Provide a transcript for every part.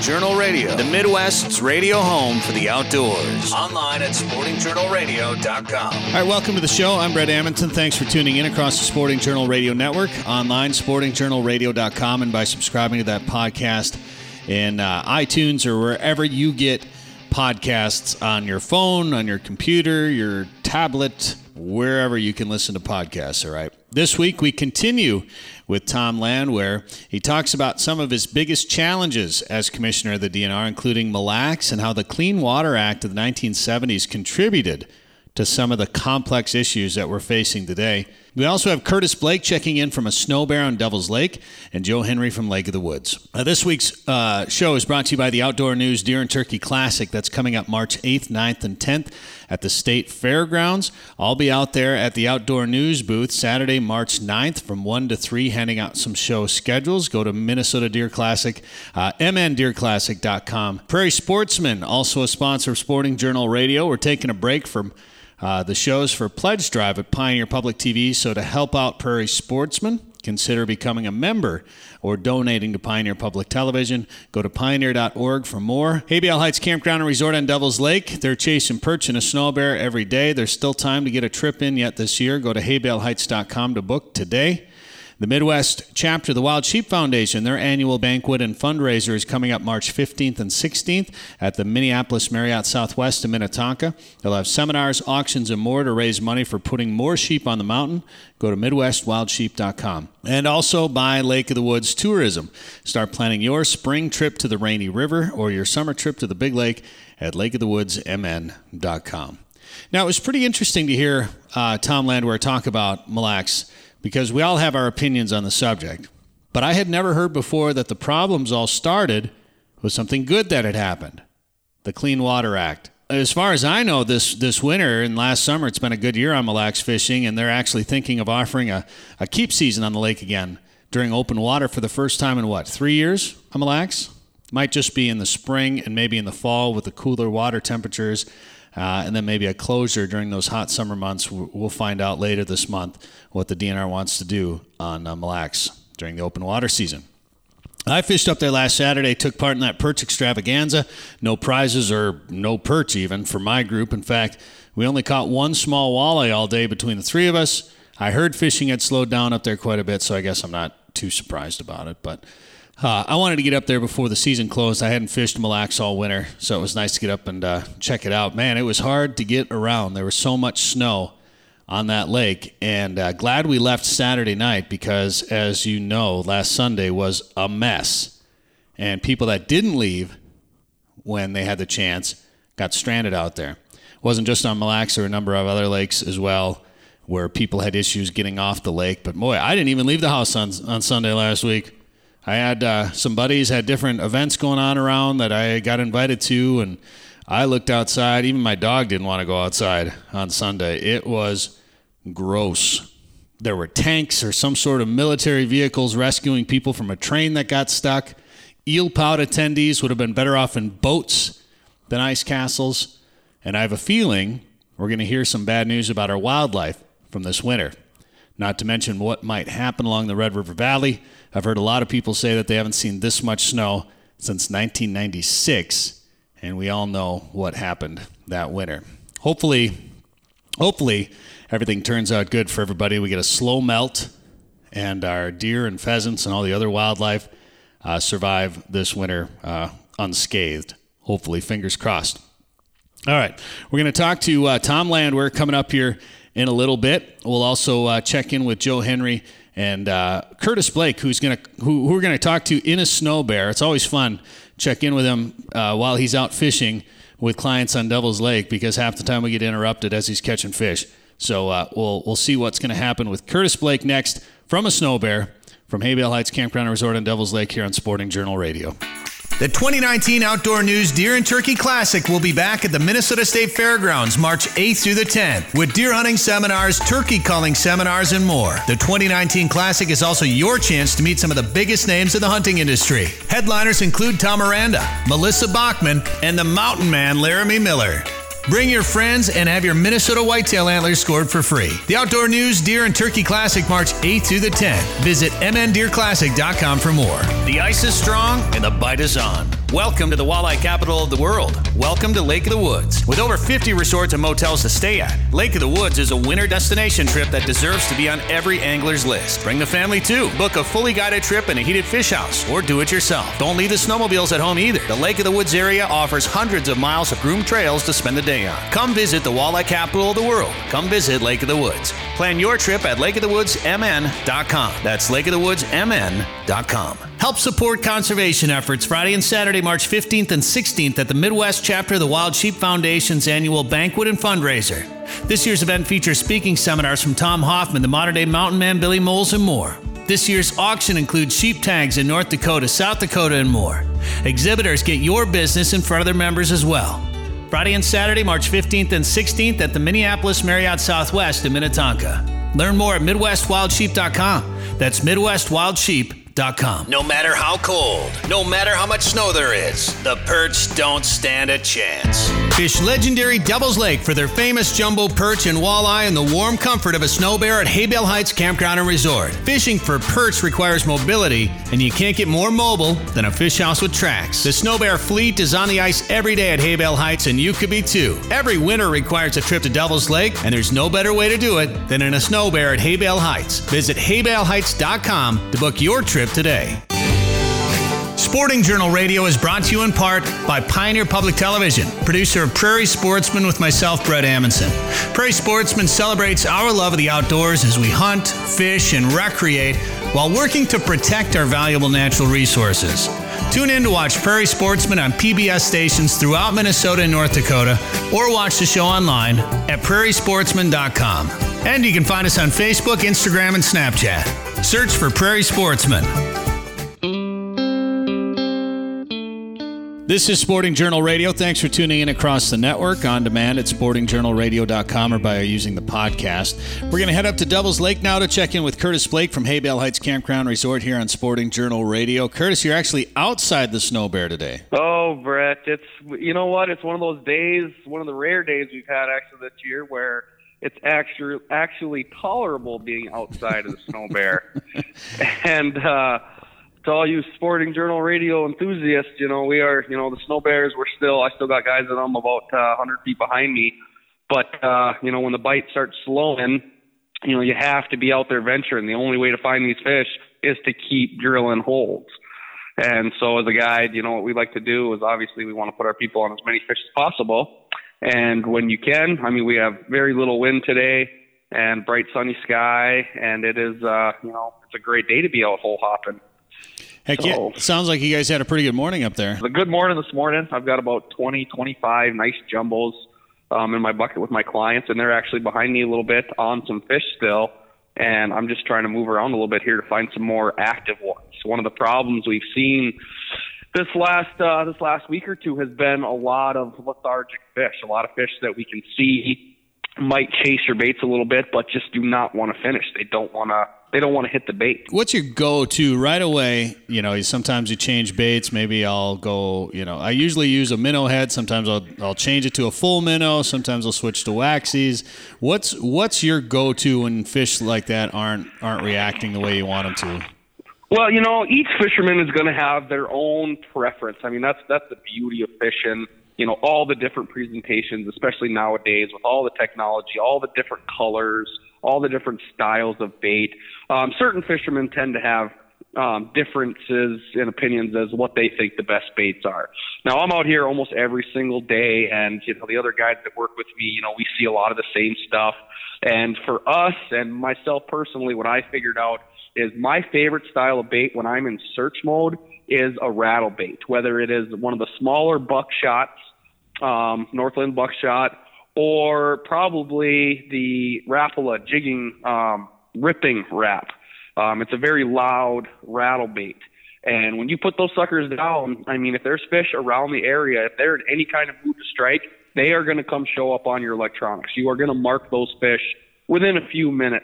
Journal Radio, the Midwest's radio home for the outdoors. Online at sportingjournalradio.com. All right, welcome to the show. I'm Brett Amundson. Thanks for tuning in across the Sporting Journal Radio Network, online, sportingjournalradio.com, and by subscribing to that podcast in iTunes or wherever you get podcasts on your phone, on your computer, your tablet, wherever you can listen to podcasts, all right? This week, we continue with Tom Landwehr. He talks about some of his biggest challenges as commissioner of the DNR, including Mille Lacs and how the Clean Water Act of the 1970s contributed to some of the complex issues that we're facing today. We also have Curtis Blake checking in from a snow bear on Devil's Lake and Joe Henry from Lake of the Woods. This week's show is brought to you by the Outdoor News Deer and Turkey Classic. That's coming up March 8th, 9th, and 10th at the State Fairgrounds. I'll be out there at the Outdoor News booth Saturday, March 9th from 1 to 3, handing out some show schedules. Go to Minnesota Deer Classic, mndeerclassic.com. Prairie Sportsman, also a sponsor of Sporting Journal Radio. We're taking a break from the shows for Pledge Drive at Pioneer Public TV. So to help out Prairie Sportsmen, consider becoming a member or donating to Pioneer Public Television. Go to pioneer.org for more. Hay-Bale Heights Campground and Resort on Devil's Lake. They're chasing perch and a snow bear every day. There's still time to get a trip in yet this year. Go to haybaleHeights.com to book today. The Midwest chapter of the Wild Sheep Foundation, their annual banquet and fundraiser is coming up March 15th and 16th at the Minneapolis Marriott Southwest in Minnetonka. They'll have seminars, auctions, and more to raise money for putting more sheep on the mountain. Go to MidwestWildSheep.com. And also by Lake of the Woods Tourism. Start planning your spring trip to the Rainy River or your summer trip to the Big Lake at LakeOfTheWoodsMN.com. Now, it was pretty interesting to hear Tom Landwehr talk about Mille Lacs, because we all have our opinions on the subject. But I had never heard before that the problems all started with something good that had happened, the Clean Water Act. As far as I know, this winter and last summer, it's been a good year on Mille Lacs fishing, and they're actually thinking of offering a keep season on the lake again during open water for the first time in, 3 years on Mille Lacs? Might just be in the spring and maybe in the fall with the cooler water temperatures. And then maybe a closure during those hot summer months. We'll find out later this month what the DNR wants to do on Mille Lacs during the open water season. I fished up there last Saturday, took part in that perch extravaganza. No prizes or no perch even for my group. In fact, we only caught one small walleye all day between the three of us. I heard fishing had slowed down up there quite a bit, so I guess I'm not too surprised about it. But I wanted to get up there before the season closed. I hadn't fished Mille Lacs all winter, so it was nice to get up and check it out. Man, it was hard to get around. There was so much snow on that lake, and glad we left Saturday night because, as you know, last Sunday was a mess. And people that didn't leave when they had the chance got stranded out there. It wasn't just on Mille Lacs, there were a number of other lakes as well where people had issues getting off the lake. But boy, I didn't even leave the house on Sunday last week. I had some buddies had different events going on around that I got invited to, and I looked outside. Even my dog didn't want to go outside on Sunday. It was gross. There were tanks or some sort of military vehicles rescuing people from a train that got stuck. Eel Pout attendees would have been better off in boats than ice castles. And I have a feeling we're going to hear some bad news about our wildlife from this winter. Not to mention what might happen along the Red River Valley. I've heard a lot of people say that they haven't seen this much snow since 1996, and we all know what happened that winter. Hopefully, everything turns out good for everybody. We get a slow melt, and our deer and pheasants and all the other wildlife survive this winter unscathed. Hopefully, fingers crossed. All right, we're going to talk to Tom Landwehr coming up here in a little bit. We'll also check in with Joe Henry and Curtis Blake, who we're going to talk to in a snow bear. It's always fun check in with him while he's out fishing with clients on Devil's Lake, because half the time we get interrupted as he's catching fish. So we'll see what's going to happen with Curtis Blake next from a snow bear from Hay-Bale Heights Campground and Resort on Devil's Lake here on Sporting Journal Radio. The 2019 Outdoor News Deer and Turkey Classic will be back at the Minnesota State Fairgrounds March 8th through the 10th with deer hunting seminars, turkey calling seminars, and more. The 2019 Classic is also your chance to meet some of the biggest names in the hunting industry. Headliners include Tom Aranda, Melissa Bachman, and the mountain man Laramie Miller. Bring your friends and have your Minnesota whitetail antlers scored for free. The Outdoor News Deer and Turkey Classic, March 8th through the 10th. Visit mndeerclassic.com for more. The ice is strong and the bite is on. Welcome to the walleye capital of the world. Welcome to Lake of the Woods. With over 50 resorts and motels to stay at, Lake of the Woods is a winter destination trip that deserves to be on every angler's list. Bring the family too. Book a fully guided trip in a heated fish house or do it yourself. Don't leave the snowmobiles at home either. The Lake of the Woods area offers hundreds of miles of groomed trails to spend the day on. Come visit the walleye capital of the world. Come visit Lake of the Woods. Plan your trip at lakeofthewoodsmn.com. That's lakeofthewoodsmn.com. Help support conservation efforts Friday and Saturday, March 15th and 16th at the Midwest chapter of the Wild Sheep Foundation's annual banquet and fundraiser. This year's event features speaking seminars from Tom Hoffman, the modern-day mountain man Billy Moles, and more. This year's auction includes sheep tags in North Dakota, South Dakota, and more. Exhibitors get your business in front of their members as well. Friday and Saturday, March 15th and 16th at the Minneapolis Marriott Southwest in Minnetonka. Learn more at MidwestWildSheep.com. That's MidwestWildSheep.com. No matter how cold, no matter how much snow there is, the perch don't stand a chance. Fish legendary Devil's Lake for their famous jumbo perch and walleye in the warm comfort of a snow bear at Haybale Heights Campground and Resort. Fishing for perch requires mobility, and you can't get more mobile than a fish house with tracks. The snow bear fleet is on the ice every day at Haybale Heights, and you could be too. Every winter requires a trip to Devil's Lake, and there's no better way to do it than in a snow bear at Haybale Heights. Visit haybaleheights.com to book your trip today. Sporting Journal Radio is brought to you in part by Pioneer Public Television, producer of Prairie Sportsman with myself, Brett Amundsen. Prairie Sportsman celebrates our love of the outdoors as we hunt, fish, and recreate while working to protect our valuable natural resources. Tune in to watch Prairie Sportsman on PBS stations throughout Minnesota and North Dakota, or watch the show online at prairiesportsman.com. And you can find us on Facebook, Instagram, and Snapchat. Search for Prairie Sportsman. This is Sporting Journal Radio. Thanks for tuning in across the network, on demand at sportingjournalradio.com or by using the podcast. We're going to head up to Devil's Lake now to check in with Curtis Blake from Haybale Heights Campground Resort here on Sporting Journal Radio. Curtis, you're actually outside the snow bear today. Oh, Brett, you know what? It's one of those days, one of the rare days we've had actually this year where it's actually tolerable being outside of the snow bear. And to all you Sporting Journal Radio enthusiasts, we are, the snow bears, I still got guys in them about 100 feet behind me. But, when the bite starts slowing, you have to be out there venturing. The only way to find these fish is to keep drilling holes. And so as a guide, what we like to do is obviously we want to put our people on as many fish as possible. And when you can, we have very little wind today and bright sunny sky. And it is, it's a great day to be out hole hopping. Heck yeah. Sounds like you guys had a pretty good morning up there. It's a good morning this morning. I've got about 20, 25 nice jumbos in my bucket with my clients, and they're actually behind me a little bit on some fish still. And I'm just trying to move around a little bit here to find some more active ones. One of the problems we've seen this last week or two has been a lot of lethargic fish, a lot of fish that we can see might chase your baits a little bit, but just do not want to finish. They don't want to hit the bait. What's your go-to right away? Sometimes you change baits. Maybe I'll go, I usually use a minnow head. Sometimes I'll change it to a full minnow. Sometimes I'll switch to waxies. What's your go-to when fish like that aren't reacting the way you want them to? Well, each fisherman is going to have their own preference. That's the beauty of fishing. All the different presentations, especially nowadays with all the technology, all the different colors, all the different styles of bait. Certain fishermen tend to have differences in opinions as what they think the best baits are. Now, I'm out here almost every single day, and the other guys that work with me, we see a lot of the same stuff. And for us and myself personally, what I figured out is my favorite style of bait when I'm in search mode is a rattle bait, whether it is one of the smaller buckshots, Northland buckshot, or probably the Rapala jigging ripping wrap. It's a very loud rattle bait. And when you put those suckers down, if there's fish around the area, if they're in any kind of mood to strike, they are going to come show up on your electronics. You are going to mark those fish within a few minutes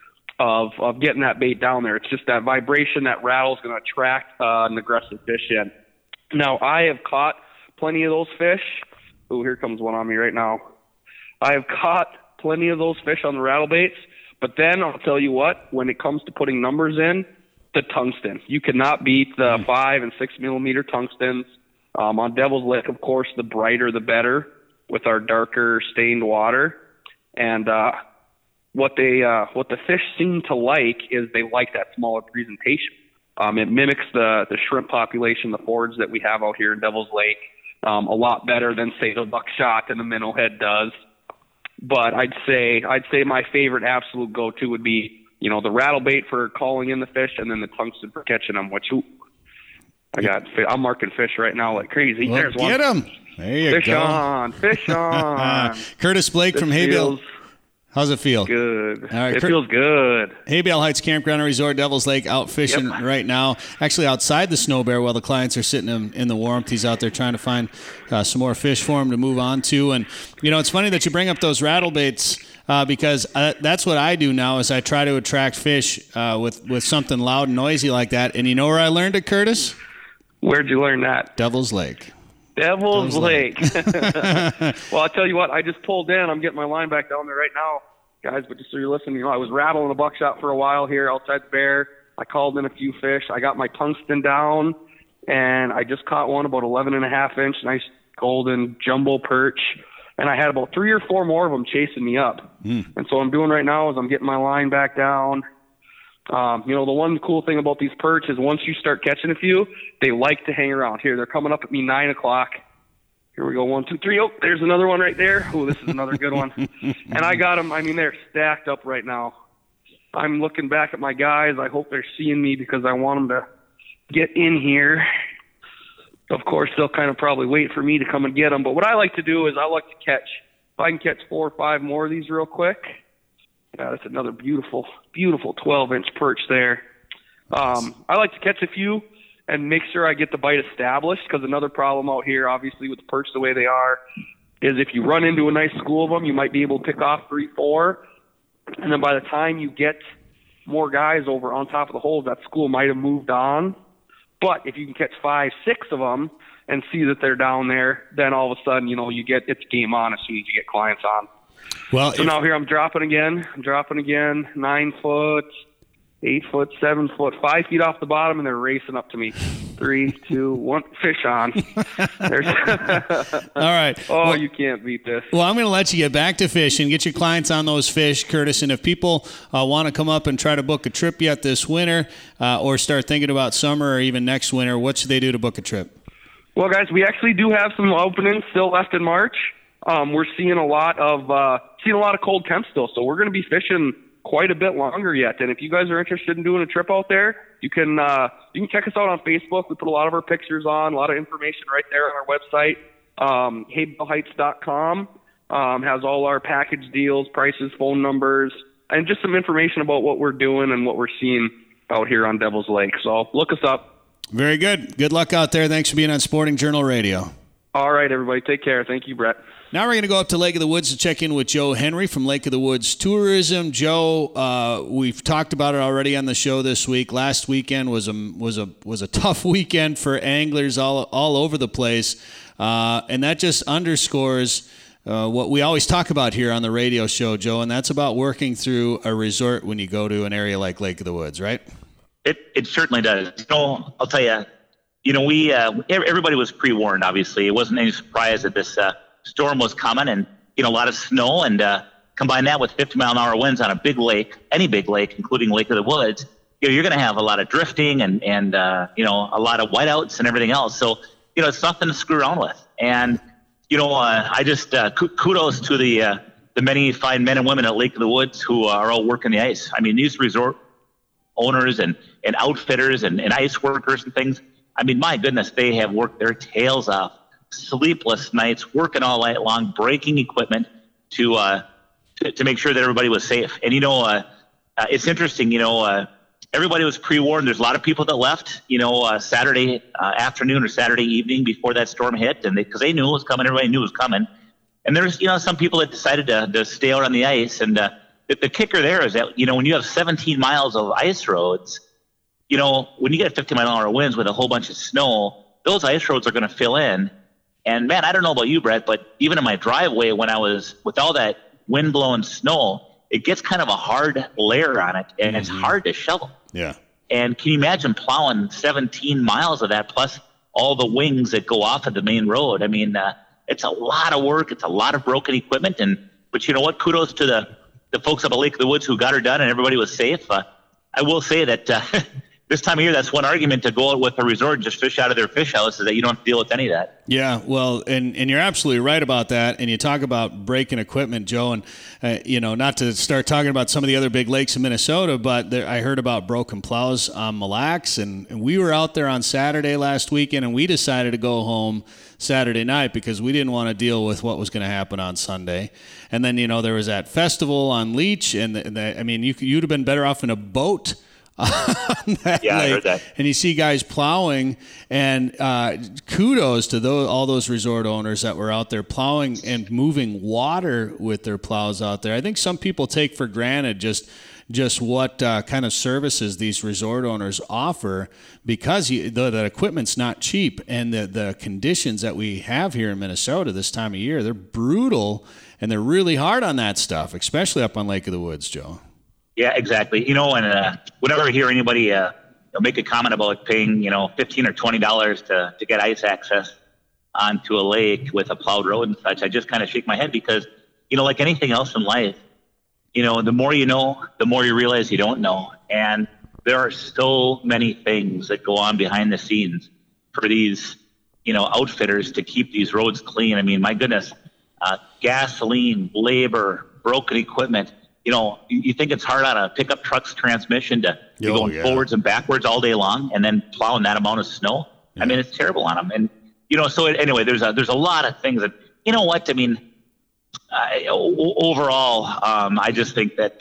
of getting that bait down there. It's just that vibration, that rattle is going to attract an aggressive fish in. Now, I have caught plenty of those fish Ooh, here comes one on me right now. I have caught plenty of those fish on the rattle baits, but then I'll tell you what, when it comes to putting numbers in, the tungsten. You cannot beat the 5 and 6 millimeter tungstens. On Devil's Lake, of course, the brighter the better with our darker stained water. And what the fish seem to like is they like that smaller presentation. It mimics the shrimp population, the forage that we have out here in Devil's Lake, a lot better than, say, the buckshot and the minnow head does. But I'd say my favorite absolute go-to would be, the rattle bait for calling in the fish, and then the tungsten for catching them. I'm marking fish right now like crazy. Well, there's one. Get them. There you Fish go. Fish on. Curtis Blake from Haybale. How's it feel? Good. All right, it feels good. Haybale Heights Campground and Resort, Devil's Lake, out fishing right now. Actually, outside the Snow Bear while the clients are sitting in the warmth. He's out there trying to find some more fish for him to move on to. And, it's funny that you bring up those rattle baits because that's what I do now is I try to attract fish with something loud and noisy like that. And you know where I learned it, Curtis? Where'd you learn that? Devil's Lake. Devil's Lake. Well, I'll tell you what, I just pulled in. I'm getting my line back down there right now, guys, but just so you're listening, I was rattling a buckshot for a while here outside the Bear. I called in a few fish. I got my tungsten down, and I just caught one about 11.5-inch, nice golden jumbo perch, and I had about 3 or 4 more of them chasing me up. And so what I'm doing right now is I'm getting my line back down. The one cool thing about these perch is once you start catching a few, they like to hang around. Here, they're coming up at me 9 o'clock. Here we go, 1, 2, 3. Oh, there's another one right there. Oh, this is another good one. And I got them. They're stacked up right now. I'm looking back at my guys. I hope they're seeing me because I want them to get in here. Of course, they'll kind of probably wait for me to come and get them. But what I like to do is I like to catch, if I can catch 4 or 5 more of these real quick. Yeah, that's another beautiful, beautiful 12-inch perch there. I like to catch a few and make sure I get the bite established because another problem out here, obviously, with the perch the way they are, is if you run into a nice school of them, you might be able to pick off 3, 4, and then by the time you get more guys over on top of the holes, that school might have moved on. But if you can catch 5, 6 of them and see that they're down there, then all of a sudden, it's game on as soon as you get clients on. Well, so now here I'm dropping again. 9 foot, 8 foot, 7 foot, 5 feet off the bottom, and they're racing up to me. 3, 2, 1, fish on. All right. Well, you can't beat this. Well, I'm going to let you get back to fishing, get your clients on those fish, Curtis. And if people want to come up and try to book a trip yet this winter or start thinking about summer or even next winter, what should they do to book a trip? Well, guys, we actually do have some openings still left in March. We're seeing a lot of cold temps still, so we're going to be fishing quite a bit longer yet. And if you guys are interested in doing a trip out there, you can check us out on Facebook. We put a lot of our pictures on, a lot of information right there on our website. HaybaleHeights.com has all our package deals, prices, phone numbers, and just some information about what we're doing and what we're seeing out here on Devil's Lake. So look us up. Very good. Good luck out there. Thanks for being on Sporting Journal Radio. All right, everybody. Take care. Thank you, Brett. Now we're going to go up to Lake of the Woods to check in with Joe Henry from Lake of the Woods Tourism. Joe, we've talked about it already on the show this week. Last weekend was a tough weekend for anglers all over the place, and that just underscores what we always talk about here on the radio show, Joe, and that's about working through a resort when you go to an area like Lake of the Woods, right? It certainly does. I'll tell you. Everybody was pre-warned. Obviously, it wasn't any surprise that this storm was coming, and a lot of snow, and combine that with 50-mile-an-hour winds on a big lake, any big lake, including Lake of the Woods. You're going to have a lot of drifting and a lot of whiteouts and everything else. So it's nothing to screw around with. And I just kudos to the many fine men and women at Lake of the Woods who are all working the ice. I mean, these resort owners and outfitters and ice workers and things. I mean, my goodness, they have worked their tails off, sleepless nights, working all night long, breaking equipment to make sure that everybody was safe. And, it's interesting, everybody was pre-warned. There's a lot of people that left, Saturday afternoon or Saturday evening before that storm hit, and because they knew it was coming, everybody knew it was coming. And there's, some people that decided to stay out on the ice. And the kicker there is that, when you have 17 miles of ice roads, when you get 50-mile-an-hour winds with a whole bunch of snow, those ice roads are going to fill in. And man, I don't know about you, Brett, but even in my driveway when I was with all that wind blowing snow, it gets kind of a hard layer on it, and it's hard to shovel. Yeah. And can you imagine plowing 17 miles of that plus all the wings that go off of the main road? I mean, it's a lot of work. It's a lot of broken equipment. But you know what? Kudos to the folks up at Lake of the Woods who got her done and everybody was safe. I will say that this time of year, that's one argument to go out with a resort and just fish out of their fish house is that you don't have to deal with any of that. Yeah, well, and you're absolutely right about that. And you talk about breaking equipment, Joe, and, not to start talking about some of the other big lakes in Minnesota, but I heard about broken plows on Mille Lacs, and we were out there on Saturday last weekend, and we decided to go home Saturday night because we didn't want to deal with what was going to happen on Sunday. And then, there was that festival on Leech, and you'd have been better off in a boat on that lake. I heard that. And you see guys plowing, and kudos to all those resort owners that were out there plowing and moving water with their plows out there. I think some people take for granted just what kind of services these resort owners offer because the equipment's not cheap, and the conditions that we have here in Minnesota this time of year, they're brutal, and they're really hard on that stuff, especially up on Lake of the Woods, Joe. Yeah, exactly. And whenever I hear anybody make a comment about paying, $15 or $20 to get ice access onto a lake with a plowed road and such, I just kind of shake my head because, like anything else in life, the more you know, the more you realize you don't know. And there are so many things that go on behind the scenes for these, outfitters to keep these roads clean. I mean, my goodness, gasoline, labor, broken equipment. You think it's hard on a pickup truck's transmission to be going forwards and backwards all day long and then plowing that amount of snow. Yeah. I mean, it's terrible on them. And, anyway, there's a lot of things that, what, I mean, overall, I just think that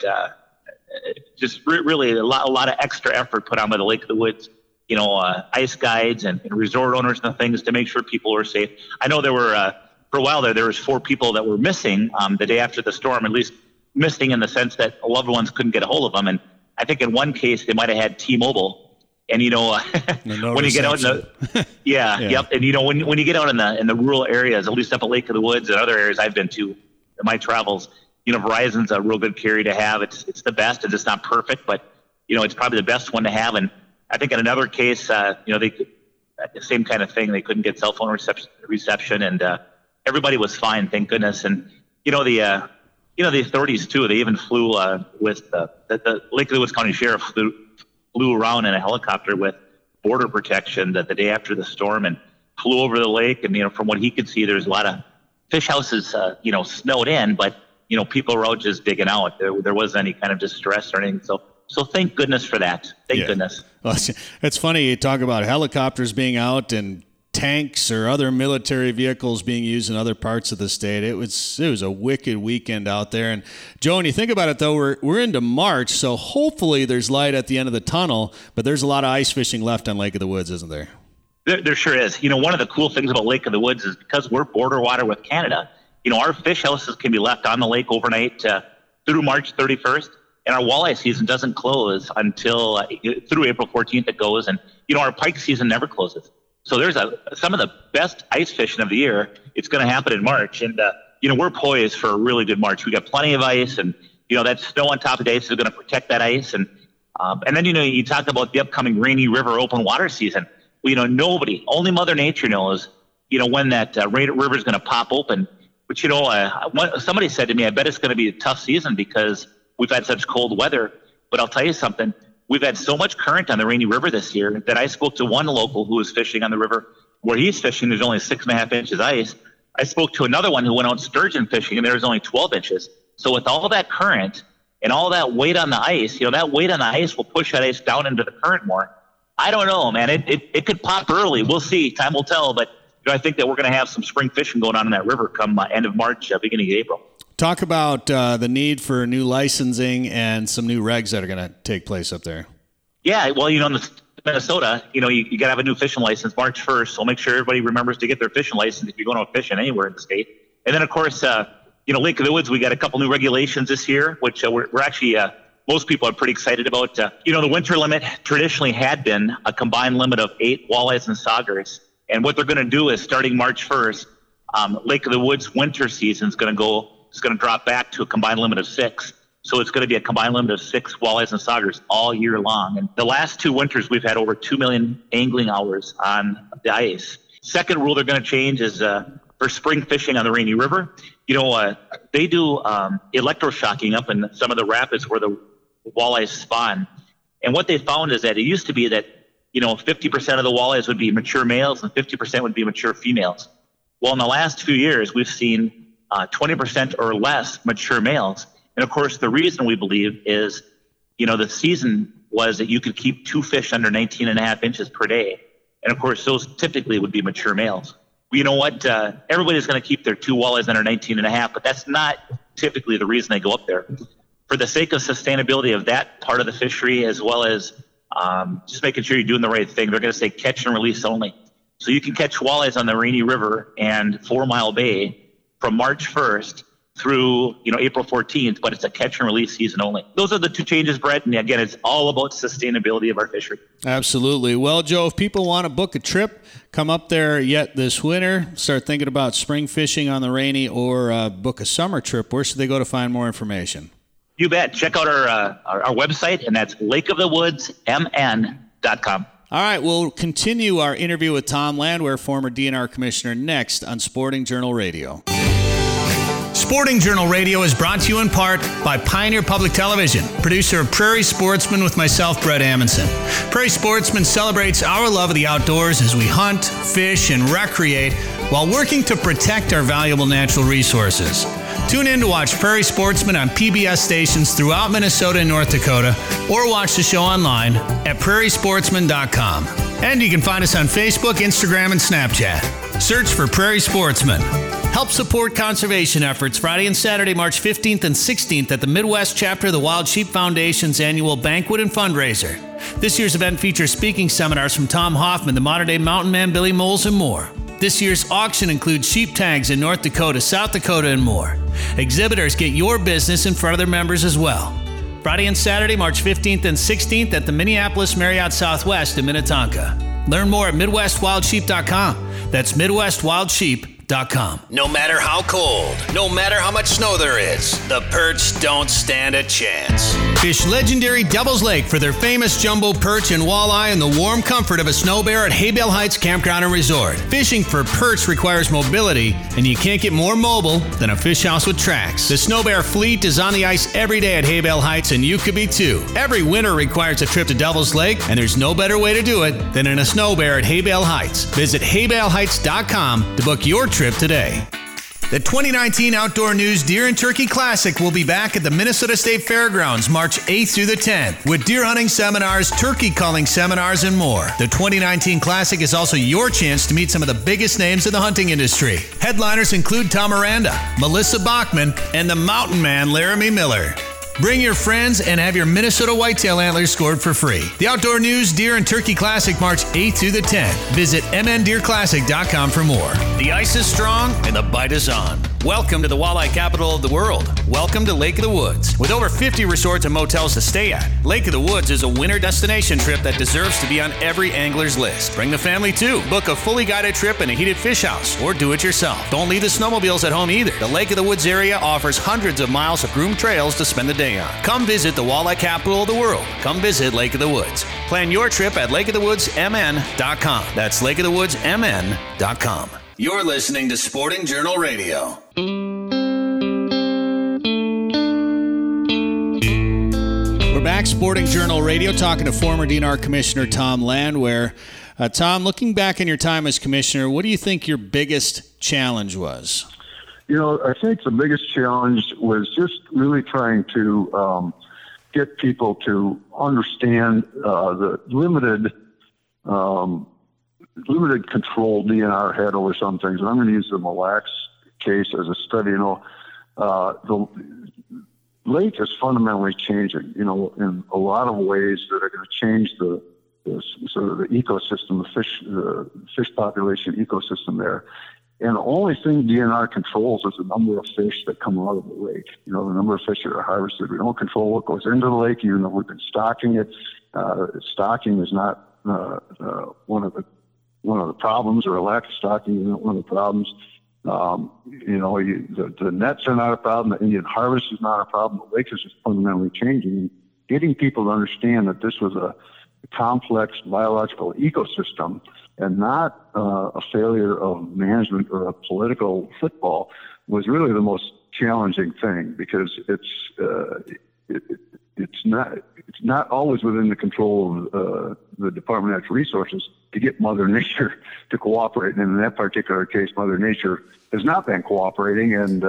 really a lot of extra effort put on by the Lake of the Woods, ice guides and resort owners and things to make sure people are safe. I know there were, for a while there was 4 people that were missing the day after the storm, at least missing in the sense that loved ones couldn't get a hold of them. And I think in one case they might have had T-Mobile. And, when you get out in the, yep. And, when you get out in the rural areas, at least up at Lake of the Woods and other areas I've been to in my travels, Verizon's a real good carrier to have. It's the best. It's not perfect, but, it's probably the best one to have. And I think in another case, they could, the same kind of thing. They couldn't get cell phone reception and everybody was fine, thank goodness. And, the authorities too, they even flew with the Lake of the Woods County Sheriff flew around in a helicopter with border protection the day after the storm and flew over the lake. And, from what he could see, there's a lot of fish houses, snowed in, but, people were out just digging out. There wasn't any kind of distress or anything. So thank goodness for that. Thank goodness. Well, it's funny you talk about helicopters being out and tanks or other military vehicles being used in other parts of the state. It was a wicked weekend out there. And Joe, when you think about it, though, we're into March, so hopefully there's light at the end of the tunnel. But there's a lot of ice fishing left on Lake of the Woods, isn't there? There sure is. One of the cool things about Lake of the Woods is because we're border water with Canada. Our fish houses can be left on the lake overnight through March 31st, and our walleye season doesn't close until through April 14th. It goes, and our pike season never closes. So there's some of the best ice fishing of the year. It's going to happen in March. And, we're poised for a really good March. We got plenty of ice and, that snow on top of the ice is going to protect that ice. And then, you talk about the upcoming Rainy River open water season. Well, only Mother Nature knows, when that river is going to pop open. But, somebody said to me, I bet it's going to be a tough season because we've had such cold weather. But I'll tell you something. We've had so much current on the Rainy River this year that I spoke to one local who was fishing on the river where he's fishing. There's only 6.5 inches ice. I spoke to another one who went out sturgeon fishing and there was only 12 inches. So with all that current and all that weight on the ice, that weight on the ice will push that ice down into the current more. I don't know, man. It could pop early. We'll see. Time will tell. But I think that we're going to have some spring fishing going on in that river come end of March, beginning of April. Talk about the need for new licensing and some new regs that are going to take place up there. Yeah, well, in Minnesota, you got to have a new fishing license March 1st. So make sure everybody remembers to get their fishing license if you're going out fishing anywhere in the state. And then, of course, Lake of the Woods, we got a couple new regulations this year, which we're actually most people are pretty excited about. The winter limit traditionally had been a combined limit of 8 walleyes and saugers. And what they're going to do is starting March 1st, Lake of the Woods winter season is going to drop back to a combined limit of 6. So it's going to be a combined limit of 6 walleyes and saugers all year long. And the last 2 winters, we've had over 2 million angling hours on the ice. Second rule they're going to change is for spring fishing on the Rainy River. They do electroshocking up in some of the rapids where the walleyes spawn. And what they found is that it used to be that 50% of the walleyes would be mature males and 50% would be mature females. Well, in the last few years, we've seen 20% or less mature males. And of course, the reason we believe is, the season was that you could keep 2 fish under 19.5 inches per day. And of course, those typically would be mature males. You know what? Everybody's going to keep their 2 walleyes under 19.5, but that's not typically the reason they go up there. For the sake of sustainability of that part of the fishery, as well as just making sure you're doing the right thing, they're going to say catch and release only. So you can catch walleyes on the Rainy River and 4 Mile Bay from March 1st through April 14th, but it's a catch and release season only. Those are the 2 changes, Brett. And again, it's all about sustainability of our fishery. Absolutely. Well, Joe, if people want to book a trip, come up there yet this winter, start thinking about spring fishing on the Rainy, or book a summer trip, where should they go to find more information? You bet. Check out our website, and that's lakeofthewoodsmn.com. All right, we'll continue our interview with Tom Landwehr, former DNR Commissioner, next on Sporting Journal Radio. Sporting Journal Radio is brought to you in part by Pioneer Public Television, producer of Prairie Sportsman with myself, Brett Amundsen. Prairie Sportsman celebrates our love of the outdoors as we hunt, fish, and recreate while working to protect our valuable natural resources. Tune in to watch Prairie Sportsman on PBS stations throughout Minnesota and North Dakota, or watch the show online at prairiesportsman.com. And you can find us on Facebook, Instagram, and Snapchat. Search for Prairie Sportsman. Help support conservation efforts Friday and Saturday, March 15th and 16th at the Midwest chapter of the Wild Sheep Foundation's annual banquet and fundraiser. This year's event features speaking seminars from Tom Hoffman, the modern-day mountain man Billy Moles, and more. This year's auction includes sheep tags in North Dakota, South Dakota, and more. Exhibitors get your business in front of their members as well. Friday and Saturday, March 15th and 16th at the Minneapolis Marriott Southwest in Minnetonka. Learn more at MidwestWildSheep.com. That's MidwestWildSheep.com. No matter how cold, no matter how much snow there is, the perch don't stand a chance. Fish legendary Devil's Lake for their famous jumbo perch and walleye in the warm comfort of a snow bear at Haybale Heights Campground and Resort. Fishing for perch requires mobility, and you can't get more mobile than a fish house with tracks. The Snow Bear fleet is on the ice every day at Haybale Heights, and you could be too. Every winter requires a trip to Devil's Lake, and there's no better way to do it than in a snow bear at Haybale Heights. Visit haybaleheights.com to book your trip today. The 2019 Outdoor News Deer and Turkey Classic will be back at the Minnesota State Fairgrounds March 8th through the 10th with deer hunting seminars, turkey calling seminars, and more. The 2019 Classic is also your chance to meet some of the biggest names in the hunting industry. Headliners include Tom Miranda, Melissa Bachman, and the mountain man Laramie Miller. Bring your friends and have your Minnesota whitetail antlers scored for free. The Outdoor News Deer and Turkey Classic March 8th through the 10th. Visit mndeerclassic.com for more. The ice is strong and the bite is on. Welcome to the walleye capital of the world. Welcome to Lake of the Woods. With over 50 resorts and motels to stay at, Lake of the Woods is a winter destination trip that deserves to be on every angler's list. Bring the family too. Book a fully guided trip in a heated fish house or do it yourself. Don't leave the snowmobiles at home either. The Lake of the Woods area offers hundreds of miles of groomed trails to spend the day on. Come visit the walleye capital of the world. Come visit Lake of the Woods. Plan your trip at lakeofthewoodsmn.com. That's lakeofthewoodsmn.com. You're listening to Sporting Journal Radio. We're back, Sporting Journal Radio, talking to former DNR Commissioner Tom Landwehr. Tom, looking back on your time as commissioner, what do you think your biggest challenge was? I think the biggest challenge was just really trying to get people to understand the limited control DNR had over some things. And I'm going to use the Mille Lacs case as a study. The lake is fundamentally changing, in a lot of ways that are going to change the sort of the ecosystem, the fish population ecosystem there. And the only thing DNR controls is the number of fish that come out of the lake. The number of fish that are harvested. We don't control what goes into the lake, even though we've been stocking it. Stocking is not one of the problems, or a lack of stocking is not one of the problems. The nets are not a problem. The Indian harvest is not a problem. The lake is just fundamentally changing. And getting people to understand that this was a complex biological ecosystem and not a failure of management or a political football was really the most challenging thing, because it's not always within the control of the Department of Natural Resources to get Mother Nature to cooperate. And in that particular case, Mother Nature has not been cooperating, and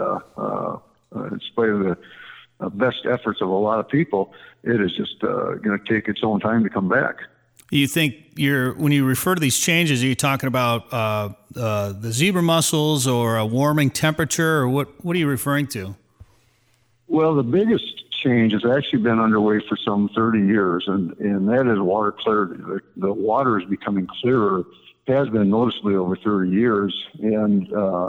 in spite of the best efforts of a lot of people, it is just going to take its own time to come back. You think when you refer to these changes, are you talking about the zebra mussels or a warming temperature, or what are you referring to? Well, the biggest change has actually been underway for some 30 years, and that is water clarity. The water is becoming clearer, has been noticeably over 30 years, and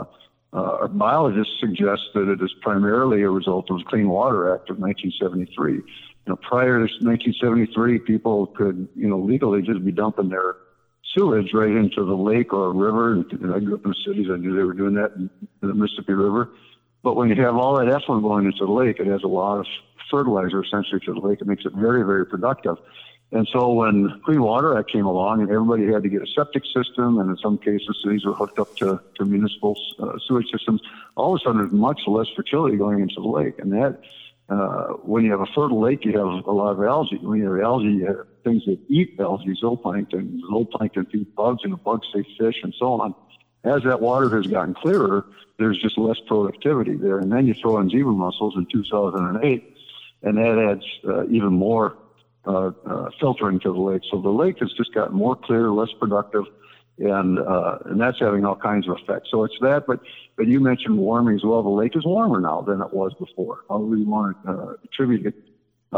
our biologists suggest that it is primarily a result of the Clean Water Act of 1973. Prior to 1973, people could, legally just be dumping their sewage right into the lake or a river. And I grew up in the cities. I knew they were doing that in the Mississippi River. But when you have all that effluent going into the lake, it has a lot of fertilizer essentially to the lake. It makes it very, very productive. And so when the Clean Water Act came along and everybody had to get a septic system, and in some cases cities were hooked up to municipal sewage systems, all of a sudden there's much less fertility going into the lake. And that, when you have a fertile lake, you have a lot of algae. When you have algae, you have things that eat algae, zooplankton. Zooplankton feed bugs, and the bugs feed fish, and so on. As that water has gotten clearer, there's just less productivity there. And then you throw in zebra mussels in 2008, and that adds even more filtering to the lake. So the lake has just gotten more clear, less productive, and that's having all kinds of effects. So it's that, but you mentioned warming as well. The lake is warmer now than it was before. However you want to attribute it.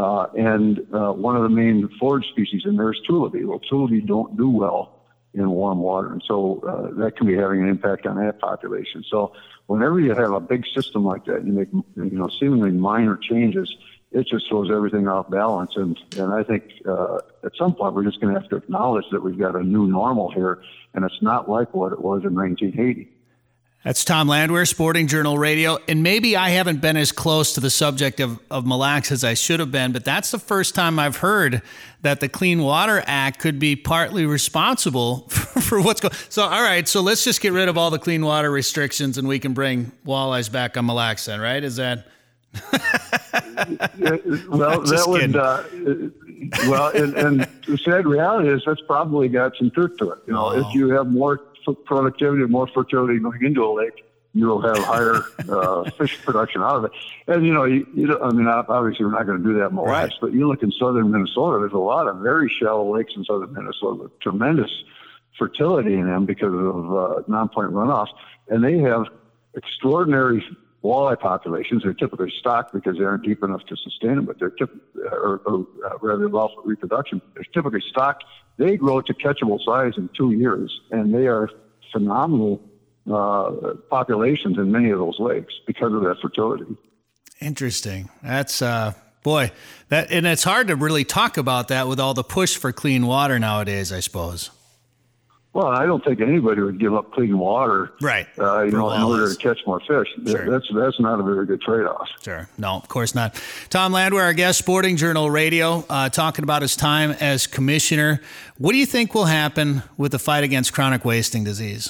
And one of the main forage species in there is tulaby. Well, tulaby don't do well in warm water, and so that can be having an impact on that population. So whenever you have a big system like that, you make seemingly minor changes, it just throws everything off balance. And I think at some point we're just going to have to acknowledge that we've got a new normal here, and it's not like what it was in 1980. That's Tom Landwehr, Sporting Journal Radio. And maybe I haven't been as close to the subject of Mille Lacs as I should have been, but that's the first time I've heard that the Clean Water Act could be partly responsible for what's going on. So, all right, so let's just get rid of all the clean water restrictions and we can bring walleyes back on Mille Lacs then, right? Is that... Well, that would, and the sad reality is that's probably got some truth to it. If you have more productivity and more fertility going into a lake, you'll have higher fish production out of it. And obviously we're not going to do that in Mille Lacs, but you look in southern Minnesota, there's a lot of very shallow lakes in southern Minnesota with tremendous fertility in them because of non-point runoffs, and they have extraordinary walleye populations. They're typically stocked because they aren't deep enough to sustain them, but they're rather allow for reproduction. They're typically stocked. They grow to catchable size in 2 years, and they are phenomenal populations in many of those lakes because of that fertility. Interesting. That's and it's hard to really talk about that with all the push for clean water nowadays, I suppose. Well, I don't think anybody would give up clean water, right? In order to catch more fish. Sure. That's not a very good trade-off. Sure, no, of course not. Tom Landwehr, our guest, Sporting Journal Radio, talking about his time as commissioner. What do you think will happen with the fight against chronic wasting disease?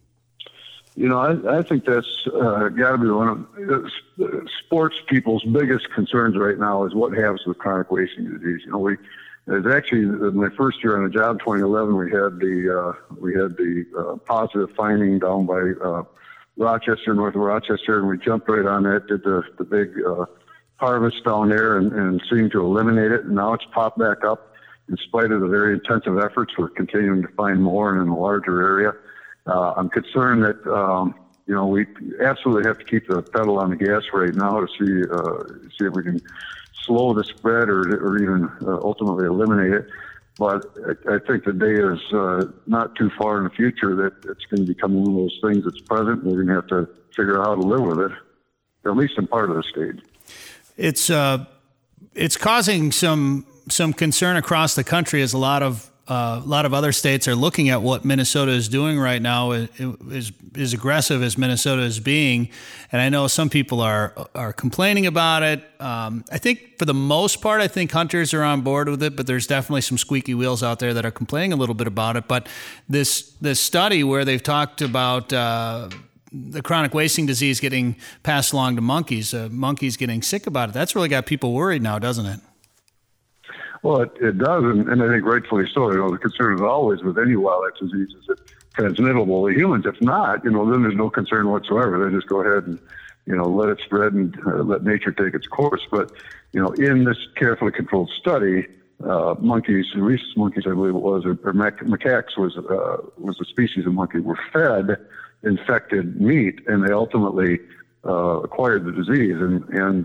I think that's got to be one of sports people's biggest concerns right now is what happens with chronic wasting disease. It's actually my first year on the job, 2011. We had the positive finding down by Rochester, north of Rochester, and we jumped right on that. Did the big harvest down there and seemed to eliminate it. And now it's popped back up in spite of the very intensive efforts. We're continuing to find more and in a larger area. I'm concerned that we absolutely have to keep the pedal on the gas right now to see if we can slow the spread or even ultimately eliminate it. But I think the day is not too far in the future that it's going to become one of those things that's present. We're going to have to figure out how to live with it, at least in part of the state. It's causing some concern across the country as a lot of a lot of other states are looking at what Minnesota is doing right now, is aggressive as Minnesota is being. And I know some people are complaining about it. I think for the most part, I think hunters are on board with it, but there's definitely some squeaky wheels out there that are complaining a little bit about it. But this study where they've talked about the chronic wasting disease getting passed along to monkeys getting sick about it, that's really got people worried now, doesn't it? Well, it does, and I think rightfully so. The concern is always with any wildlife disease is it transmittable to humans. If not, then there's no concern whatsoever. They just go ahead and, let it spread and let nature take its course. But, in this carefully controlled study, monkeys, rhesus monkeys, I believe it was, or macaques was the species of monkey, were fed infected meat, and they ultimately acquired the disease. And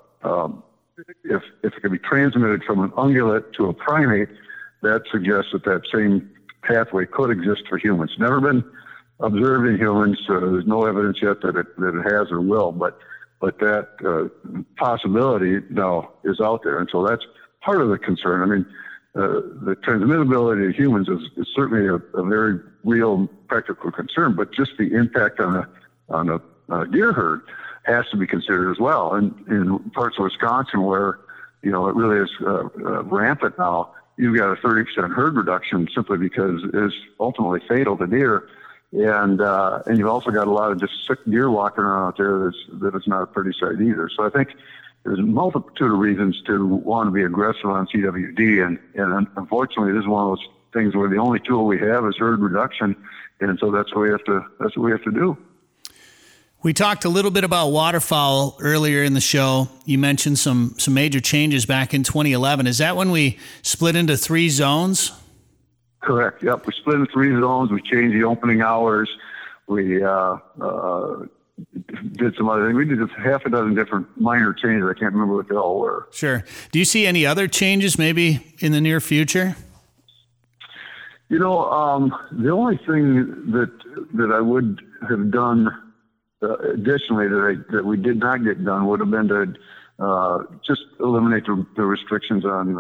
if it can be transmitted from an ungulate to a primate, that suggests that same pathway could exist for humans. Never been observed in humans. There's no evidence yet that it has or will, but that possibility now is out there, and so that's part of the concern. I mean, the transmittability to humans is certainly a very real practical concern, but just the impact on a deer herd has to be considered as well. And in parts of Wisconsin where, it really is rampant now, you've got a 30% herd reduction simply because it's ultimately fatal to deer. And you've also got a lot of just sick deer walking around out there that is not a pretty sight either. So I think there's a multitude of reasons to want to be aggressive on CWD. And unfortunately, this is one of those things where the only tool we have is herd reduction. And so that's what we have to do. We talked a little bit about waterfowl earlier in the show. You mentioned some major changes back in 2011. Is that when we split into 3 zones? Correct. Yep. We split into 3 zones. We changed the opening hours. We did some other things. We did half a dozen different minor changes. I can't remember what they all were. Sure. Do you see any other changes maybe in the near future? The only thing that I would have done additionally that we did not get done would have been to just eliminate the restrictions on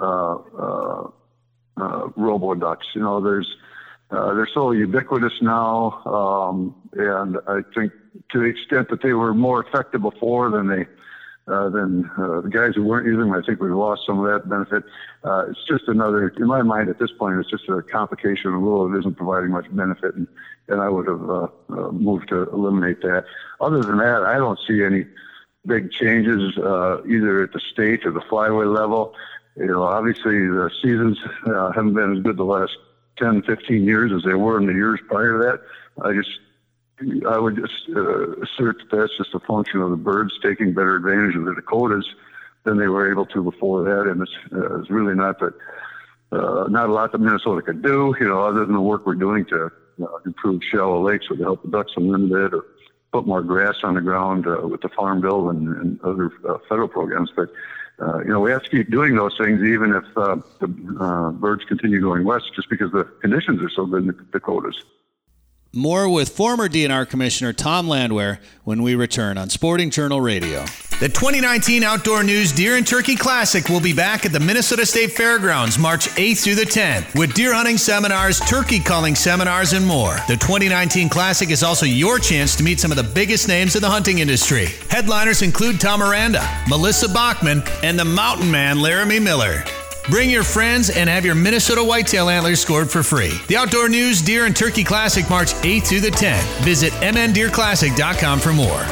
robo-ducks. They're so ubiquitous now, and I think to the extent that they were more effective before than the guys who weren't using them, I think we've lost some of that benefit. It's just another, in my mind at this point, it's just a complication of a rule that isn't providing much benefit, and I would have moved to eliminate that. Other than that, I don't see any big changes either at the state or the flyway level. Obviously the seasons haven't been as good the last 10, 15 years as they were in the years prior to that. I would just assert that that's just a function of the birds taking better advantage of the Dakotas than they were able to before that, and it's really not a lot that Minnesota could do, other than the work we're doing to improve shallow lakes with the help of Ducks Unlimited, or put more grass on the ground with the Farm Bill and other federal programs. But we have to keep doing those things even if the birds continue going west, just because the conditions are so good in the Dakotas. More with former DNR Commissioner Tom Landwehr when we return on Sporting Journal Radio. The 2019 Outdoor News Deer and Turkey Classic will be back at the Minnesota State Fairgrounds March 8th through the 10th with deer hunting seminars, turkey calling seminars, and more. The 2019 Classic is also your chance to meet some of the biggest names in the hunting industry. Headliners include Tom Miranda, Melissa Bachman, and the mountain man Laramie Miller. Bring your friends and have your Minnesota whitetail antlers scored for free. The Outdoor News Deer and Turkey Classic March 8th through the 10th. Visit mndeerclassic.com for more.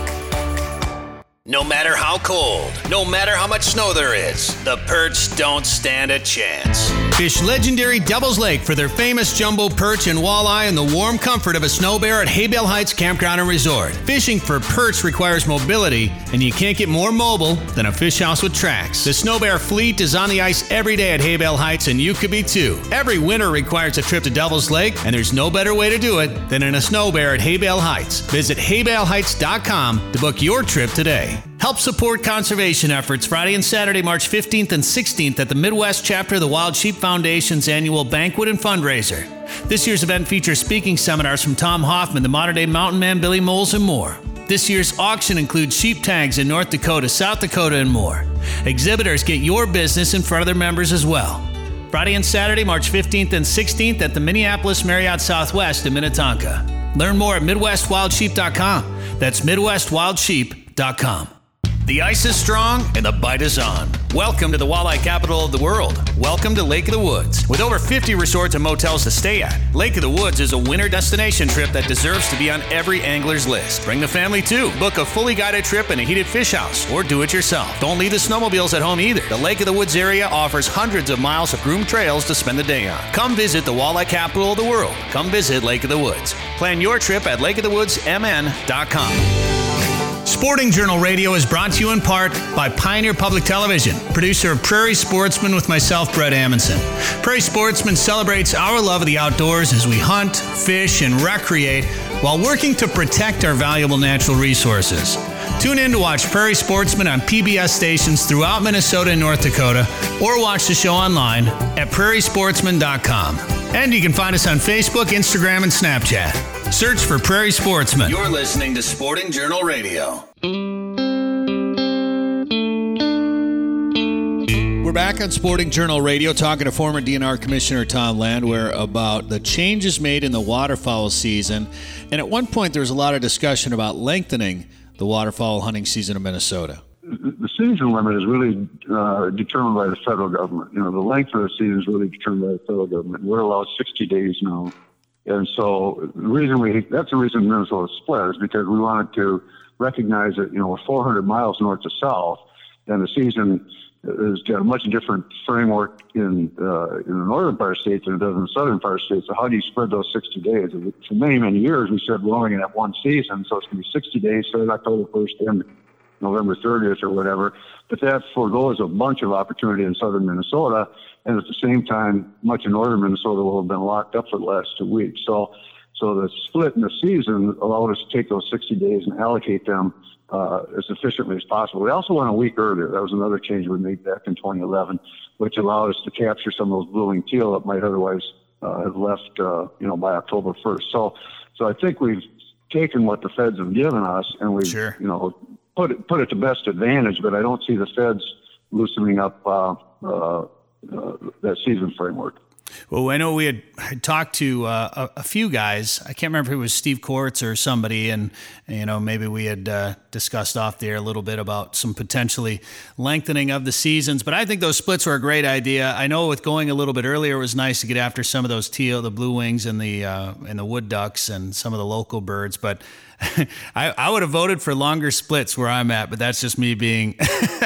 No matter how cold, no matter how much snow there is, the perch don't stand a chance. Fish legendary Devil's Lake for their famous jumbo perch and walleye in the warm comfort of a snow bear at Haybale Heights Campground and Resort. Fishing for perch requires mobility, and you can't get more mobile than a fish house with tracks. The snow bear fleet is on the ice every day at Haybale Heights, and you could be too. Every winter requires a trip to Devil's Lake, and there's no better way to do it than in a snow bear at Haybale Heights. Visit haybaleheights.com to book your trip today. Help support conservation efforts Friday and Saturday, March 15th and 16th at the Midwest chapter of the Wild Sheep Foundation's annual banquet and fundraiser. This year's event features speaking seminars from Tom Hoffman, the modern-day mountain man Billy Moles, and more. This year's auction includes sheep tags in North Dakota, South Dakota, and more. Exhibitors get your business in front of their members as well. Friday and Saturday, March 15th and 16th at the Minneapolis Marriott Southwest in Minnetonka. Learn more at MidwestWildSheep.com. That's MidwestWildSheep.com. The ice is strong and the bite is on. Welcome to the walleye capital of the world. Welcome to Lake of the Woods. With over 50 resorts and motels to stay at, Lake of the Woods is a winter destination trip that deserves to be on every angler's list. Bring the family too. Book a fully guided trip in a heated fish house or do it yourself. Don't leave the snowmobiles at home either. The Lake of the Woods area offers hundreds of miles of groomed trails to spend the day on. Come visit the walleye capital of the world. Come visit Lake of the Woods. Plan your trip at lakeofthewoodsmn.com. Sporting Journal Radio is brought to you in part by Pioneer Public Television, producer of Prairie Sportsman with myself, Brett Amundsen. Prairie Sportsman celebrates our love of the outdoors as we hunt, fish, and recreate while working to protect our valuable natural resources. Tune in to watch Prairie Sportsman on PBS stations throughout Minnesota and North Dakota, or watch the show online at prairiesportsman.com. And you can find us on Facebook, Instagram, and Snapchat. Search for Prairie Sportsman. You're listening to Sporting Journal Radio. We're back on Sporting Journal Radio talking to former DNR Commissioner Tom Landwehr about the changes made in the waterfowl season. And at one point, there was a lot of discussion about lengthening the waterfowl hunting season in Minnesota. The season limit is really determined by the federal government. You know, the length of the season is really determined by the federal government. We're allowed 60 days now. And so that's the reason Minnesota split, is because we wanted to recognize that, you know, we're 400 miles north to south, and the season has got a much different framework in the northern part of the state than it does in the southern part of the state. So how do you spread those 60 days? For many, many years, we said we're only going to have one season, so it's going to be 60 days, starting October 1st and November 30th or whatever. But that foregoes a bunch of opportunity in southern Minnesota. And at the same time, much of northern Minnesota will have been locked up for the last 2 weeks. So the split in the season allowed us to take those 60 days and allocate them as efficiently as possible. We also went a week earlier. That was another change we made back in 2011, which allowed us to capture some of those blue-wing teal that might otherwise have left, by October 1st. So I think we've taken what the feds have given us, and we've, put it to best advantage. But I don't see the feds loosening up that season framework. Well, I know we had talked to a few guys. I can't remember if it was Steve Kortz or somebody, and maybe we had discussed off the air a little bit about some potentially lengthening of the seasons. But I think those splits were a great idea. I know with going a little bit earlier, it was nice to get after some of those teal, the blue wings, and the wood ducks, and some of the local birds. But I would have voted for longer splits where I'm at, but that's just me being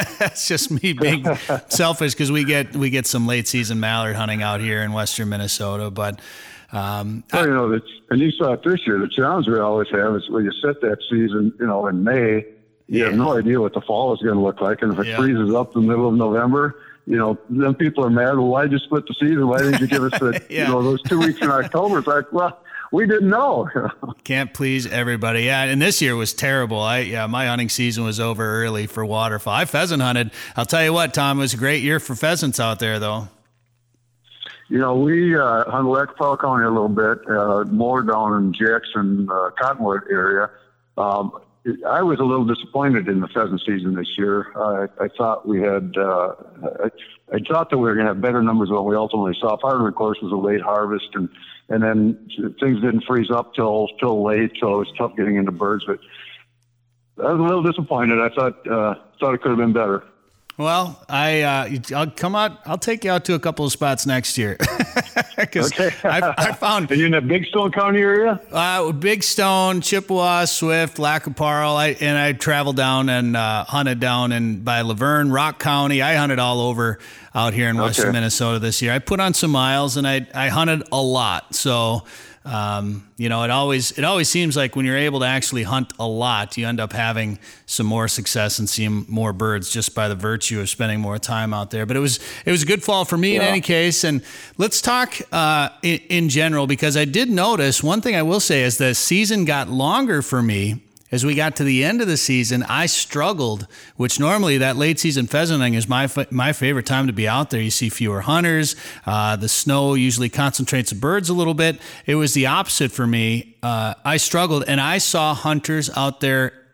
selfish, because we get some late season mallard hunting out here in western Minnesota. But and you saw it this year. The challenge we always have is when you set that season, in May, you have no idea what the fall is going to look like, and if it freezes up in the middle of November, then people are mad. Well, why did you split the season? Why didn't you give us those 2 weeks in October? It's like, well, we didn't know. Can't please everybody. Yeah, and this year was terrible. My hunting season was over early for waterfowl. I pheasant hunted. I'll tell you what, Tom, it was a great year for pheasants out there, though. We hunt Lac-La-Peau County a little bit, more down in Jackson, Cottonwood area. I was a little disappointed in the pheasant season this year. I thought we had, I thought that we were going to have better numbers than what we ultimately saw. Part of it, of course, was a late harvest, and then things didn't freeze up till late, so it was tough getting into birds. But I was a little disappointed. I thought it could have been better. Well, I'll come out. I'll take you out to a couple of spots next year. Okay. I found. Are you in that Big Stone County area? Big Stone, Chippewa, Swift, Lac-La-Peau. I traveled down and hunted down by Laverne, Rock County. I hunted all over out here in western Minnesota this year. I put on some miles, and I hunted a lot. So. It always seems like when you're able to actually hunt a lot, you end up having some more success and seeing more birds just by the virtue of spending more time out there. But it was a good fall for me in any case. And let's talk in general, because I did notice one thing I will say is the season got longer for me. As we got to the end of the season, I struggled, which normally that late season pheasant hunting is my favorite time to be out there. You see fewer hunters. The snow usually concentrates the birds a little bit. It was the opposite for me. I struggled, and I saw hunters out there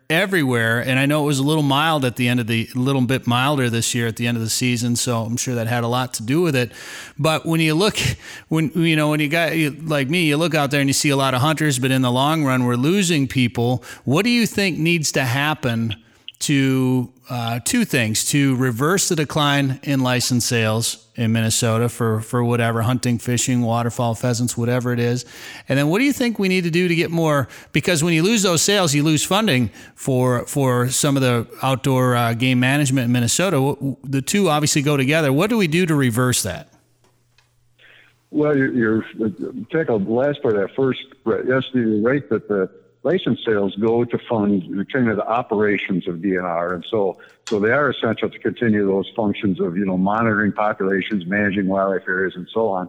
everywhere. And I know it was a little bit milder this year at the end of the season. So I'm sure that had a lot to do with it. But when you look, when you got like me, you look out there and you see a lot of hunters, but in the long run, we're losing people. What do you think needs to happen to two things: to reverse the decline in license sales in Minnesota for whatever, hunting, fishing, waterfowl, pheasants, whatever it is? And then what do you think we need to do to get more? Because when you lose those sales, you lose funding for some of the outdoor game management in Minnesota. The two obviously go together. What do we do to reverse that? Well, you're take the last part of that first. Yes, you're right that the license sales go to fund kind of the operations of DNR, and so they are essential to continue those functions of monitoring populations, managing wildlife areas, and so on.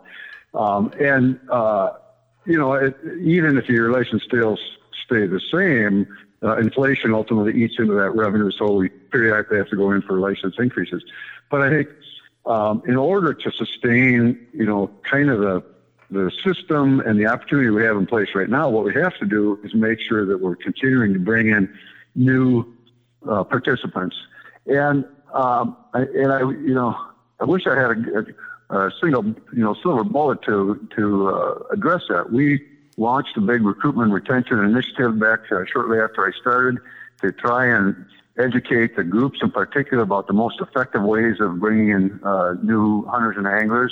Even if your license sales stay the same, inflation ultimately eats into that revenue, so we periodically have to go in for license increases. But I think in order to sustain kind of the system and the opportunity we have in place right now, what we have to do is make sure that we're continuing to bring in new participants. And I wish I had a single silver bullet to address that. We launched a big recruitment retention initiative back shortly after I started to try and educate the groups in particular about the most effective ways of bringing in new hunters and anglers.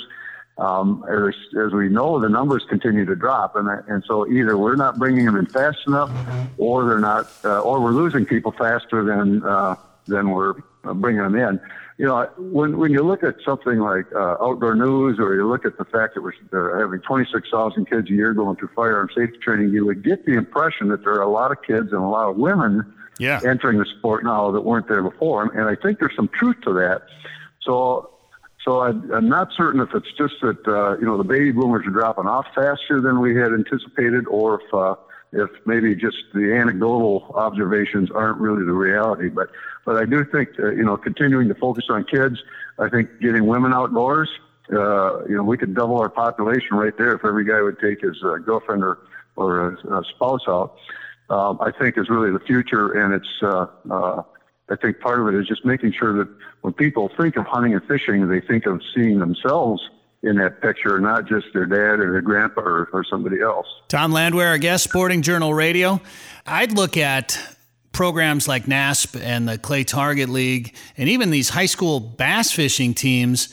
As we know, the numbers continue to drop, and so either we're not bringing them in fast enough, or they're not, or we're losing people faster than we're bringing them in. When you look at something like Outdoor News, or you look at the fact that we're having 26,000 kids a year going through firearm safety training, you would get the impression that there are a lot of kids and a lot of women entering the sport now that weren't there before, and I think there's some truth to that. So I'm not certain if it's just that the baby boomers are dropping off faster than we had anticipated, or if maybe just the anecdotal observations aren't really the reality. But I do think continuing to focus on kids. I think getting women outdoors. We could double our population right there if every guy would take his girlfriend or a spouse out. I think is really the future, and it's. I think part of it is just making sure that when people think of hunting and fishing, they think of seeing themselves in that picture, not just their dad or their grandpa or somebody else. Tom Landwehr, our guest, Sporting Journal Radio. I'd look at programs like NASP and the Clay Target League, and even these high school bass fishing teams.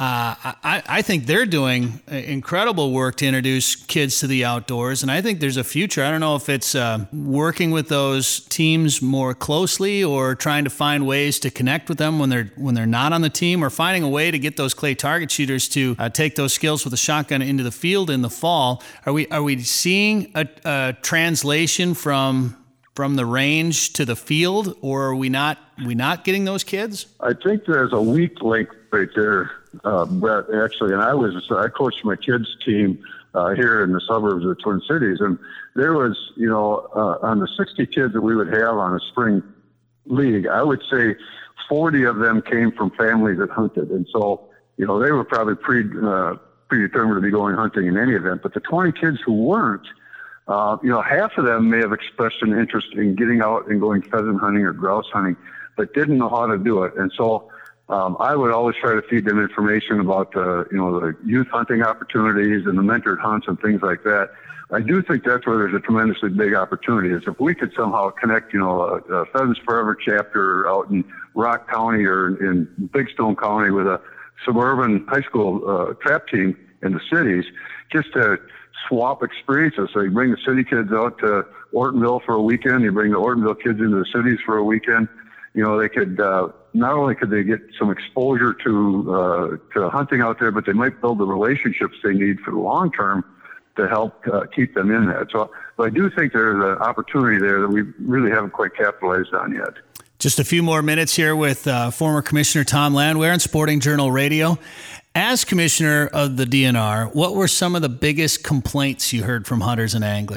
I think they're doing incredible work to introduce kids to the outdoors, and I think there's a future. I don't know if it's working with those teams more closely, or trying to find ways to connect with them when they're not on the team, or finding a way to get those clay target shooters to take those skills with a shotgun into the field in the fall. Are we seeing a translation from the range to the field, or are we not getting those kids? I think there's a weak link right there, Brett, actually. And I coached my kids' team here in the suburbs of the Twin Cities, and there was, on the 60 kids that we would have on a spring league, I would say 40 of them came from families that hunted. And so, they were probably predetermined to be going hunting in any event. But the 20 kids who weren't, half of them may have expressed an interest in getting out and going pheasant hunting or grouse hunting, but didn't know how to do it. And so I would always try to feed them information about the youth hunting opportunities and the mentored hunts and things like that. I do think that's where there's a tremendously big opportunity, is if we could somehow connect, a Pheasants Forever chapter out in Rock County or in Big Stone County with a suburban high school trap team in the cities, just to swap experiences. So you bring the city kids out to Ortonville for a weekend, you bring the Ortonville kids into the cities for a weekend. They could not only could they get some exposure to hunting out there, but they might build the relationships they need for the long term to help keep them in that. So I do think there's an opportunity there that we really haven't quite capitalized on yet. Just a few more minutes here with former Commissioner Tom Landwehr on Sporting Journal Radio. As Commissioner of the DNR, what were some of the biggest complaints you heard from hunters and anglers?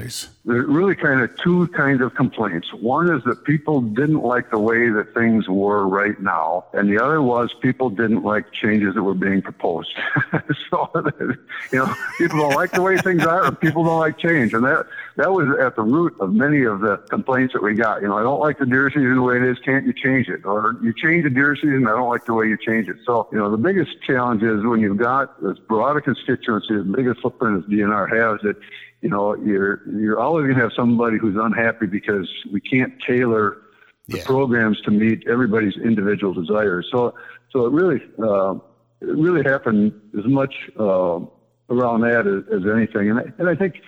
there's really kind of two kinds of complaints. One is that people didn't like the way that things were right now, and the other was people didn't like changes that were being proposed. So, people don't like the way things are, or people don't like change, and that was at the root of many of the complaints that we got. I don't like the deer season the way it is. Can't you change it? Or you change the deer season, I don't like the way you change it. So, the biggest challenge is when you've got as broad a constituency, as big a footprint as DNR has, that you're always going to have somebody who's unhappy because we can't tailor the programs to meet everybody's individual desires. So it really happened as much around that as anything. And I think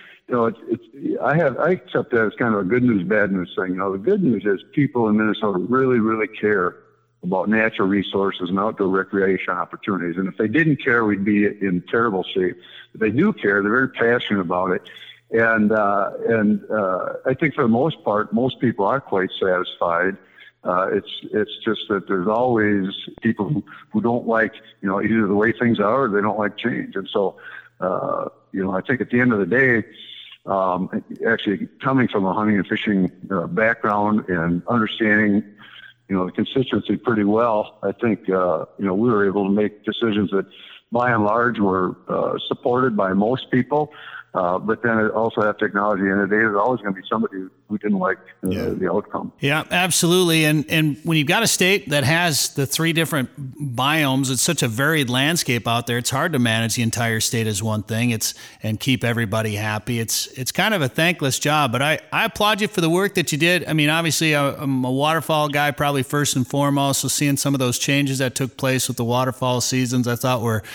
I accept that as kind of a good news, bad news thing. The good news is people in Minnesota really, really care about natural resources and outdoor recreation opportunities. And if they didn't care, we'd be in terrible shape. If they do care, they're very passionate about it. And I think for the most part, most people are quite satisfied. It's just that there's always people who don't like, either the way things are or they don't like change. And so, I think at the end of the day, actually coming from a hunting and fishing background and understanding, the constituency pretty well, I think, we were able to make decisions that by and large were supported by most people. But then it also have technology in it. There's always going to be somebody who didn't like the outcome. Yeah, absolutely. And when you've got a state that has the 3 different biomes, it's such a varied landscape out there. It's hard to manage the entire state as one thing. And keep everybody happy. It's kind of a thankless job. But I applaud you for the work that you did. I mean, obviously, I'm a waterfowl guy, probably first and foremost. So seeing some of those changes that took place with the waterfowl seasons, I thought were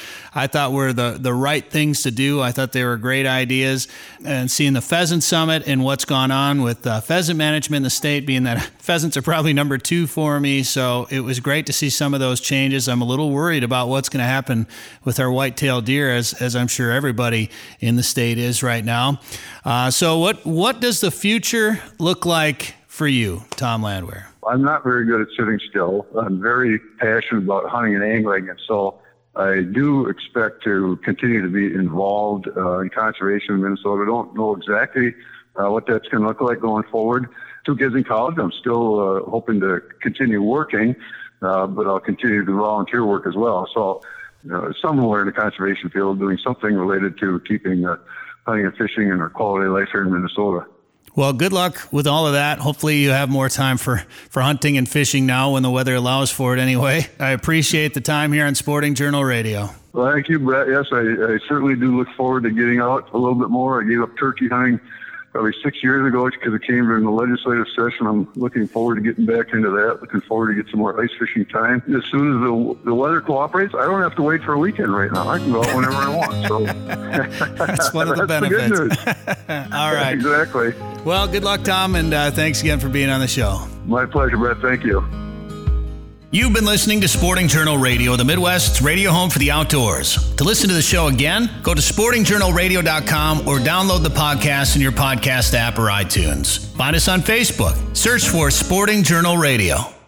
the right things to do. I thought they were great ideas. And seeing the Pheasant Summit and what's gone on with pheasant management in the state, being that pheasants are probably number 2 for me. So it was great to see some of those changes. I'm a little worried about what's going to happen with our white-tailed deer, as I'm sure everybody in the state is right now. So what does the future look like for you, Tom Landwehr? I'm not very good at sitting still. I'm very passionate about hunting and angling, and so I do expect to continue to be involved in conservation in Minnesota. I don't know exactly what that's going to look like going forward. 2 kids in college. I'm still hoping to continue working, but I'll continue to do volunteer work as well. So somewhere in the conservation field, doing something related to keeping hunting and fishing and our quality of life here in Minnesota. Well, good luck with all of that. Hopefully you have more time for hunting and fishing now when the weather allows for it anyway. I appreciate the time here on Sporting Journal Radio. Well, thank you, Brett. Yes, I certainly do look forward to getting out a little bit more. I gave up turkey hunting probably 6 years ago because it came during the legislative session. I'm looking forward to getting back into that. Looking forward to get some more ice fishing time. As soon as the weather cooperates, I don't have to wait for a weekend right now. I can go out whenever I want. So that's one of the benefits. The good news. All right. Exactly. Well, good luck, Tom, and thanks again for being on the show. My pleasure, Brett. Thank you. You've been listening to Sporting Journal Radio, the Midwest's radio home for the outdoors. To listen to the show again, go to sportingjournalradio.com or download the podcast in your podcast app or iTunes. Find us on Facebook. Search for Sporting Journal Radio.